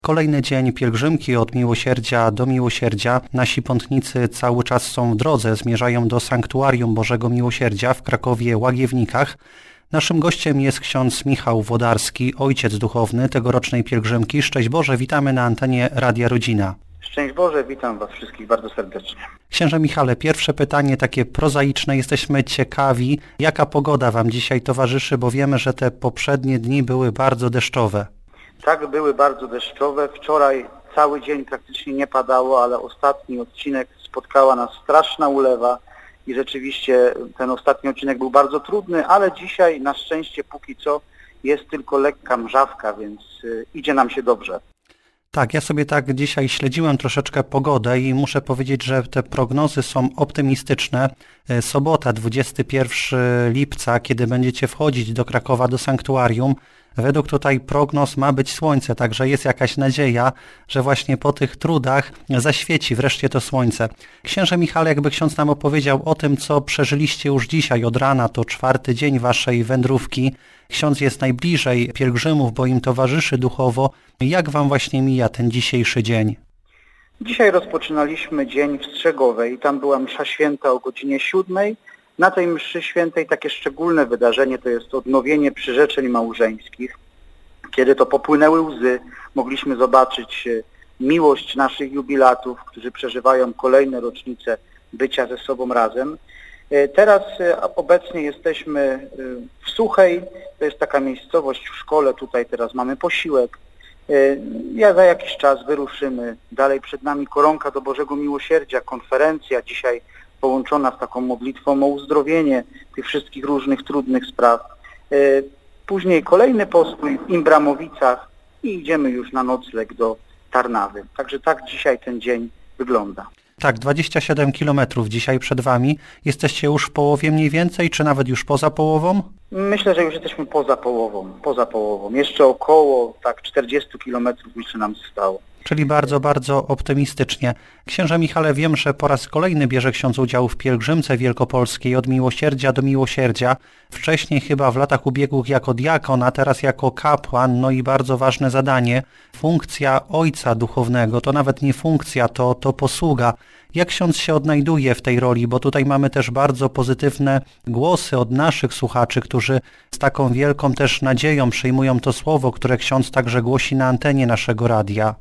Kolejny dzień pielgrzymki od miłosierdzia do miłosierdzia. Nasi pątnicy cały czas są w drodze, zmierzają do Sanktuarium Bożego Miłosierdzia w Krakowie Łagiewnikach. Naszym gościem jest ksiądz Michał Włodarski, ojciec duchowny tegorocznej pielgrzymki. Szczęść Boże, witamy na antenie Radia Rodzina. Szczęść Boże, witam Was wszystkich bardzo serdecznie. Księże Michale, pierwsze pytanie takie prozaiczne. Jesteśmy ciekawi, jaka pogoda Wam dzisiaj towarzyszy, bo wiemy, że te poprzednie dni były bardzo deszczowe. Tak, były bardzo deszczowe. Wczoraj cały dzień praktycznie nie padało, ale ostatni odcinek spotkała nas straszna ulewa i rzeczywiście ten ostatni odcinek był bardzo trudny, ale dzisiaj na szczęście póki co jest tylko lekka mrzawka, więc idzie nam się dobrze. Tak, ja sobie tak dzisiaj śledziłem troszeczkę pogodę i muszę powiedzieć, że te prognozy są optymistyczne. Sobota, 21 lipca, kiedy będziecie wchodzić do Krakowa, do sanktuarium, według tutaj prognoz ma być słońce, także jest jakaś nadzieja, że właśnie po tych trudach zaświeci wreszcie to słońce. Księże Michale, jakby ksiądz nam opowiedział o tym, co przeżyliście już dzisiaj od rana, to 4. dzień waszej wędrówki. Ksiądz jest najbliżej pielgrzymów, bo im towarzyszy duchowo. Jak wam właśnie mija ten dzisiejszy dzień? Dzisiaj rozpoczynaliśmy dzień w Strzegowej. Tam była msza święta o godzinie 7. Na tej mszy świętej takie szczególne wydarzenie to jest odnowienie przyrzeczeń małżeńskich. Kiedy to popłynęły łzy, mogliśmy zobaczyć miłość naszych jubilatów, którzy przeżywają kolejne rocznice bycia ze sobą razem. Teraz obecnie jesteśmy w Suchej, to jest taka miejscowość w szkole, tutaj teraz mamy posiłek. Za jakiś czas wyruszymy. Dalej przed nami koronka do Bożego Miłosierdzia, konferencja dzisiaj połączona z taką modlitwą o uzdrowienie tych wszystkich różnych trudnych spraw. Później kolejny postój w Imbramowicach i idziemy już na nocleg do Tarnawy. Także tak dzisiaj ten dzień wygląda. Tak, 27 kilometrów dzisiaj przed wami. Jesteście już w połowie mniej więcej, czy nawet już poza połową? Myślę, że już jesteśmy poza połową. Jeszcze około 40 kilometrów myślę nam zostało. Czyli bardzo, bardzo optymistycznie. Księże Michale, wiem, że po raz kolejny bierze ksiądz udział w pielgrzymce wielkopolskiej od miłosierdzia do miłosierdzia. Wcześniej chyba w latach ubiegłych jako diakon, a teraz jako kapłan. No i bardzo ważne zadanie, funkcja ojca duchownego. To nawet nie funkcja, to posługa. Jak ksiądz się odnajduje w tej roli? Bo tutaj mamy też bardzo pozytywne głosy od naszych słuchaczy, którzy z taką wielką też nadzieją przyjmują to słowo, które ksiądz także głosi na antenie naszego radia.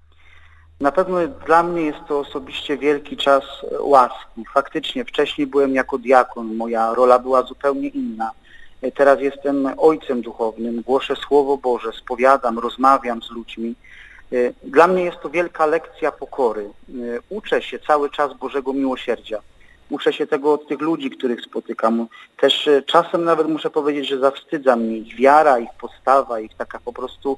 Na pewno dla mnie jest to osobiście wielki czas łaski. Faktycznie wcześniej byłem jako diakon, moja rola była zupełnie inna. Teraz jestem ojcem duchownym, głoszę Słowo Boże, spowiadam, rozmawiam z ludźmi. Dla mnie jest to wielka lekcja pokory. Uczę się cały czas Bożego Miłosierdzia. Uczę się tego od tych ludzi, których spotykam. Też czasem nawet muszę powiedzieć, że zawstydza mnie ich wiara, ich postawa, ich taka po prostu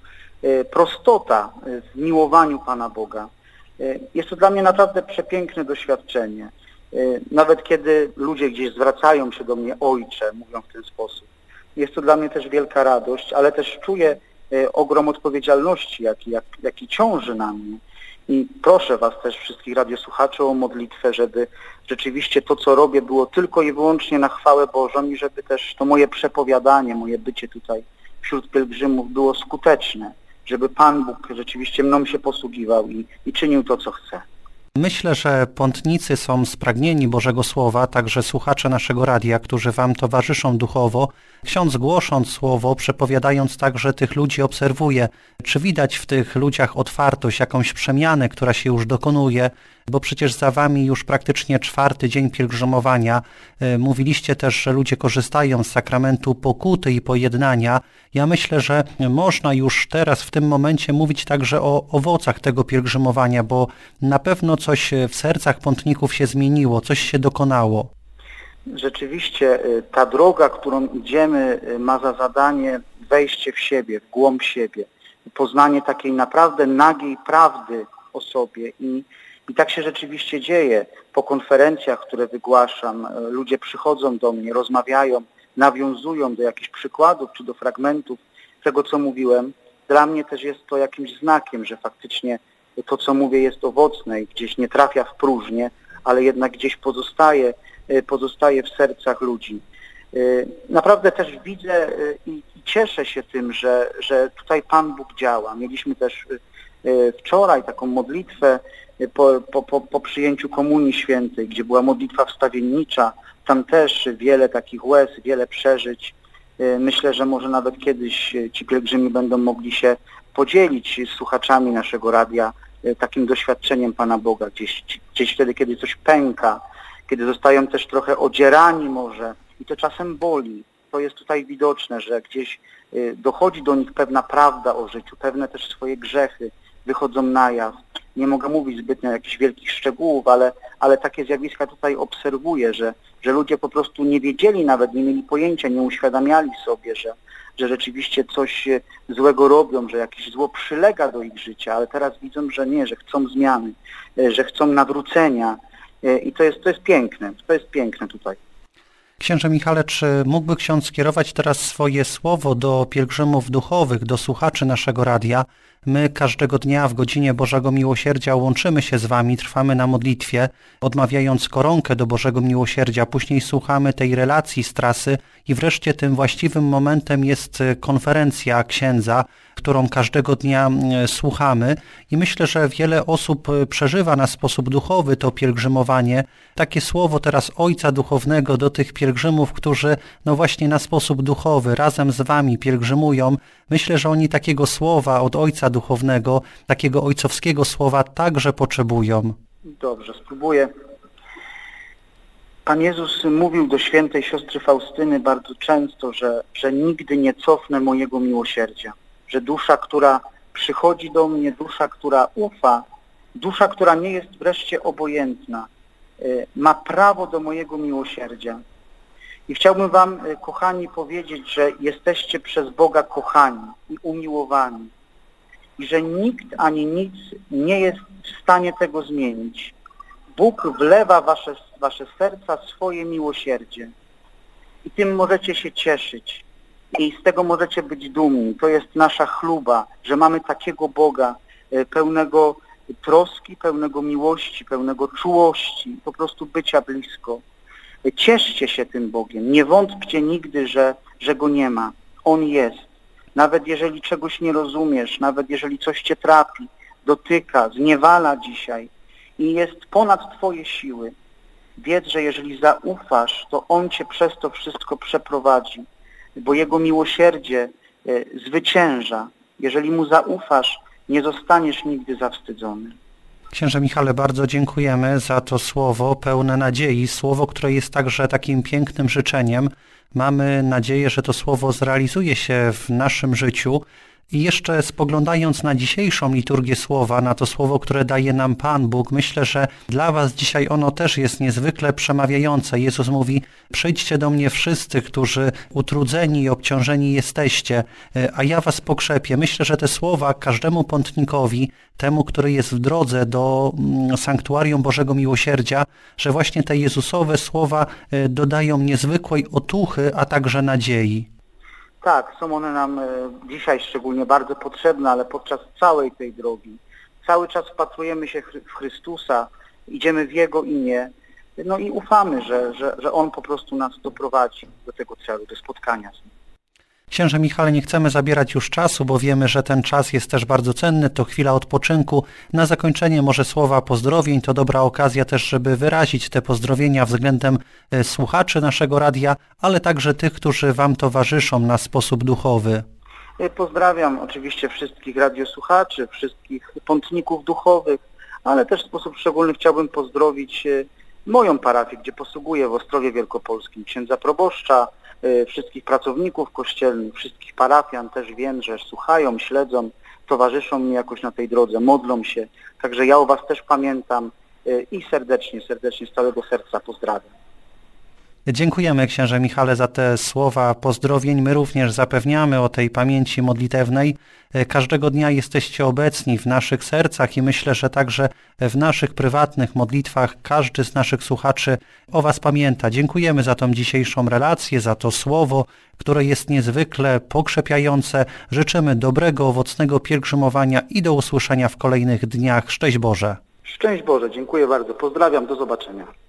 prostota w miłowaniu Pana Boga. Jest to dla mnie naprawdę przepiękne doświadczenie. Nawet kiedy ludzie gdzieś zwracają się do mnie ojcze, mówią w ten sposób. Jest to dla mnie też wielka radość, ale też czuję ogrom odpowiedzialności, jaki ciąży na mnie. I proszę Was też wszystkich radiosłuchaczy o modlitwę, żeby rzeczywiście to, co robię, było tylko i wyłącznie na chwałę Bożą i żeby też to moje przepowiadanie, moje bycie tutaj wśród pielgrzymów było skuteczne, żeby Pan Bóg rzeczywiście mną się posługiwał i czynił to, co chce. Myślę, że pątnicy są spragnieni Bożego Słowa, także słuchacze naszego radia, którzy wam towarzyszą duchowo. Ksiądz głosząc słowo, przepowiadając także tych ludzi obserwuje, czy widać w tych ludziach otwartość, jakąś przemianę, która się już dokonuje, bo przecież za wami już praktycznie 4. dzień pielgrzymowania. Mówiliście też, że ludzie korzystają z sakramentu pokuty i pojednania. Ja myślę, że można już teraz w tym momencie mówić także o owocach tego pielgrzymowania, bo na pewno coś w sercach pątników się zmieniło, coś się dokonało. Rzeczywiście ta droga, którą idziemy, ma za zadanie wejście w siebie, w głąb siebie, poznanie takiej naprawdę nagiej prawdy o sobie i tak się rzeczywiście dzieje. Po konferencjach, które wygłaszam, ludzie przychodzą do mnie, rozmawiają, nawiązują do jakichś przykładów czy do fragmentów tego, co mówiłem. Dla mnie też jest to jakimś znakiem, że faktycznie to, co mówię, jest owocne i gdzieś nie trafia w próżnię, ale jednak gdzieś pozostaje w sercach ludzi. Naprawdę też widzę i cieszę się tym, że tutaj Pan Bóg działa. Mieliśmy też wczoraj taką modlitwę po przyjęciu Komunii Świętej, gdzie była modlitwa wstawiennicza. Tam też wiele takich łez, wiele przeżyć. Myślę, że może nawet kiedyś ci pielgrzymi będą mogli się podzielić z słuchaczami naszego radia takim doświadczeniem Pana Boga, gdzieś wtedy, kiedy coś pęka, kiedy zostają też trochę odzierani może i to czasem boli. To jest tutaj widoczne, że gdzieś dochodzi do nich pewna prawda o życiu, pewne też swoje grzechy wychodzą na jaw. Nie mogę mówić zbytnio jakichś wielkich szczegółów, ale takie zjawiska tutaj obserwuję, że ludzie po prostu nie wiedzieli nawet, nie mieli pojęcia, nie uświadamiali sobie, że rzeczywiście coś złego robią, że jakieś zło przylega do ich życia, ale teraz widzą, że nie, że chcą zmiany, że chcą nawrócenia i to jest piękne tutaj. Księże Michale, czy mógłby ksiądz skierować teraz swoje słowo do pielgrzymów duchowych, do słuchaczy naszego radia? My każdego dnia w godzinie Bożego Miłosierdzia łączymy się z Wami, trwamy na modlitwie, odmawiając koronkę do Bożego Miłosierdzia, później słuchamy tej relacji z trasy i wreszcie tym właściwym momentem jest konferencja księdza, którą każdego dnia słuchamy i myślę, że wiele osób przeżywa na sposób duchowy to pielgrzymowanie. Takie słowo teraz Ojca Duchownego do tych pielgrzymów, którzy no właśnie na sposób duchowy razem z Wami pielgrzymują. Myślę, że oni takiego słowa od Ojca Duchownego, takiego ojcowskiego słowa także potrzebują. Dobrze, spróbuję. Pan Jezus mówił do świętej siostry Faustyny bardzo często, że nigdy nie cofnę mojego miłosierdzia. Że dusza, która przychodzi do mnie, dusza, która ufa, dusza, która nie jest wreszcie obojętna, ma prawo do mojego miłosierdzia. I chciałbym Wam, kochani, powiedzieć, że jesteście przez Boga kochani i umiłowani. I że nikt ani nic nie jest w stanie tego zmienić. Bóg wlewa w wasze serca swoje miłosierdzie. I tym możecie się cieszyć. I z tego możecie być dumni. To jest nasza chluba, że mamy takiego Boga pełnego troski, pełnego miłości, pełnego czułości, po prostu bycia blisko. Cieszcie się tym Bogiem. Nie wątpcie nigdy, że Go nie ma. On jest. Nawet jeżeli czegoś nie rozumiesz, nawet jeżeli coś Cię trapi, dotyka, zniewala dzisiaj i jest ponad Twoje siły, wiedz, że jeżeli zaufasz, to On Cię przez to wszystko przeprowadzi, bo Jego miłosierdzie zwycięża. Jeżeli Mu zaufasz, nie zostaniesz nigdy zawstydzony. Księże Michale, bardzo dziękujemy za to słowo pełne nadziei, słowo, które jest także takim pięknym życzeniem. Mamy nadzieję, że to słowo zrealizuje się w naszym życiu. I jeszcze spoglądając na dzisiejszą liturgię słowa, na to słowo, które daje nam Pan Bóg, myślę, że dla Was dzisiaj ono też jest niezwykle przemawiające. Jezus mówi: przyjdźcie do mnie wszyscy, którzy utrudzeni i obciążeni jesteście, a ja Was pokrzepię. Myślę, że te słowa każdemu pątnikowi, temu, który jest w drodze do sanktuarium Bożego Miłosierdzia, że właśnie te Jezusowe słowa dodają niezwykłej otuchy, a także nadziei. Tak, są one nam dzisiaj szczególnie bardzo potrzebne, ale podczas całej tej drogi. Cały czas wpatrujemy się w Chrystusa, idziemy w Jego imię, no i ufamy, że On po prostu nas doprowadzi do tego celu, do spotkania z Nim. Księże Michale, nie chcemy zabierać już czasu, bo wiemy, że ten czas jest też bardzo cenny, to chwila odpoczynku. Na zakończenie może słowa pozdrowień, to dobra okazja też, żeby wyrazić te pozdrowienia względem słuchaczy naszego radia, ale także tych, którzy Wam towarzyszą na sposób duchowy. Pozdrawiam oczywiście wszystkich radiosłuchaczy, wszystkich pątników duchowych, ale też w sposób szczególny chciałbym pozdrowić moją parafię, gdzie posługuję w Ostrowie Wielkopolskim, księdza proboszcza, wszystkich pracowników kościelnych, wszystkich parafian. Też wiem, że słuchają, śledzą, towarzyszą mi jakoś na tej drodze, modlą się. Także ja o Was też pamiętam i serdecznie z całego serca pozdrawiam. Dziękujemy księże Michale za te słowa pozdrowień. My również zapewniamy o tej pamięci modlitewnej. Każdego dnia jesteście obecni w naszych sercach i myślę, że także w naszych prywatnych modlitwach każdy z naszych słuchaczy o Was pamięta. Dziękujemy za tą dzisiejszą relację, za to słowo, które jest niezwykle pokrzepiające. Życzymy dobrego, owocnego pielgrzymowania i do usłyszenia w kolejnych dniach. Szczęść Boże. Szczęść Boże, dziękuję bardzo. Pozdrawiam, do zobaczenia.